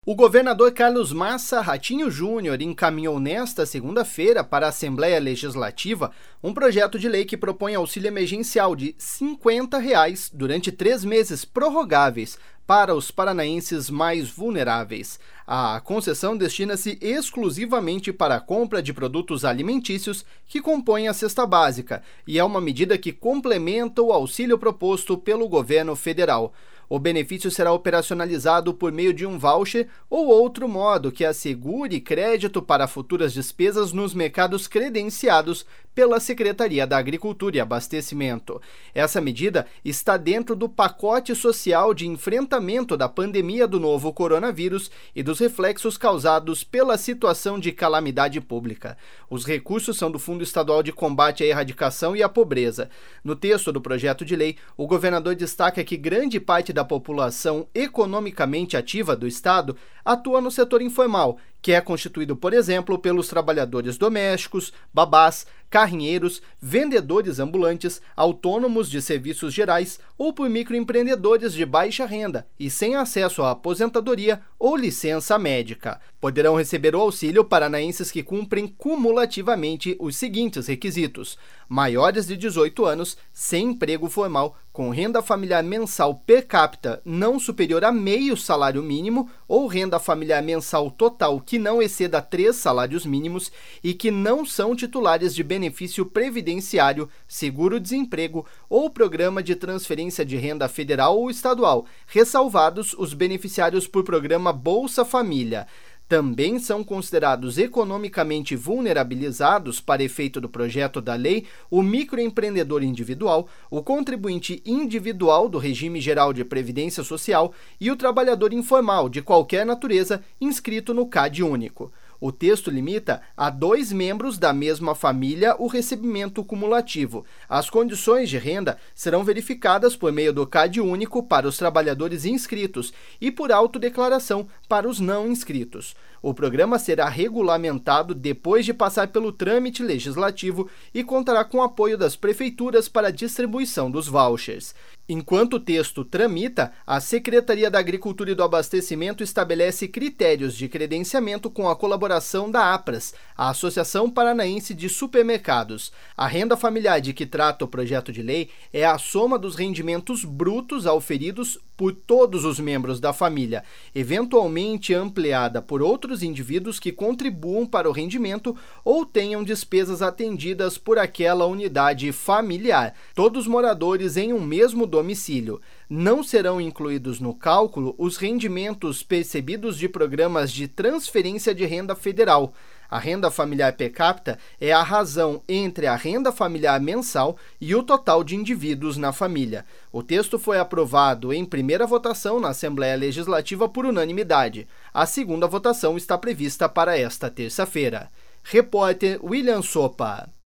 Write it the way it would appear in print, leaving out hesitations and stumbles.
O governador Carlos Massa Ratinho Júnior encaminhou nesta segunda-feira para a Assembleia Legislativa um projeto de lei que propõe auxílio emergencial de R$ 50 durante 3 meses prorrogáveis para os paranaenses mais vulneráveis. A concessão destina-se exclusivamente para a compra de produtos alimentícios que compõem a cesta básica e é uma medida que complementa o auxílio proposto pelo governo federal. O benefício será operacionalizado por meio de um voucher ou outro modo que assegure crédito para futuras despesas nos mercados credenciados pela Secretaria da Agricultura e Abastecimento. Essa medida está dentro do pacote social de enfrentamento da pandemia do novo coronavírus e dos reflexos causados pela situação de calamidade pública. Os recursos são do Fundo Estadual de Combate à Erradicação e à Pobreza. No texto do projeto de lei, o governador destaca que grande parte da população economicamente ativa do Estado atua no setor informal, que é constituído, por exemplo, pelos trabalhadores domésticos, babás, carrinheiros, vendedores ambulantes, autônomos de serviços gerais ou por microempreendedores de baixa renda e sem acesso à aposentadoria ou licença médica. Poderão receber o auxílio paranaenses que cumprem cumulativamente os seguintes requisitos: maiores de 18 anos, sem emprego formal, com renda familiar mensal per capita não superior a meio salário mínimo ou renda familiar mensal total que não exceda 3 salários mínimos e que não são titulares de benefício previdenciário, seguro-desemprego ou programa de transferência de renda federal ou estadual, ressalvados os beneficiários por programa Bolsa Família. Também são considerados economicamente vulnerabilizados, para efeito do projeto da lei, o microempreendedor individual, o contribuinte individual do Regime Geral de Previdência Social e o trabalhador informal de qualquer natureza inscrito no CAD único. O texto limita a 2 membros da mesma família o recebimento cumulativo. As condições de renda serão verificadas por meio do CAD único para os trabalhadores inscritos e por autodeclaração para os não inscritos. O programa será regulamentado depois de passar pelo trâmite legislativo e contará com o apoio das prefeituras para a distribuição dos vouchers. Enquanto o texto tramita, a Secretaria da Agricultura e do Abastecimento estabelece critérios de credenciamento com a colaboração da APRAS, a Associação Paranaense de Supermercados. A renda familiar de que trata o projeto de lei é a soma dos rendimentos brutos auferidos por todos os membros da família, eventualmente ampliada por outros indivíduos que contribuam para o rendimento ou tenham despesas atendidas por aquela unidade familiar, todos moradores em um mesmo domicílio. Não serão incluídos no cálculo os rendimentos percebidos de programas de transferência de renda federal. A renda familiar per capita é a razão entre a renda familiar mensal e o total de indivíduos na família. O texto foi aprovado em primeira votação na Assembleia Legislativa por unanimidade. A segunda votação está prevista para esta terça-feira. Repórter William Sopa.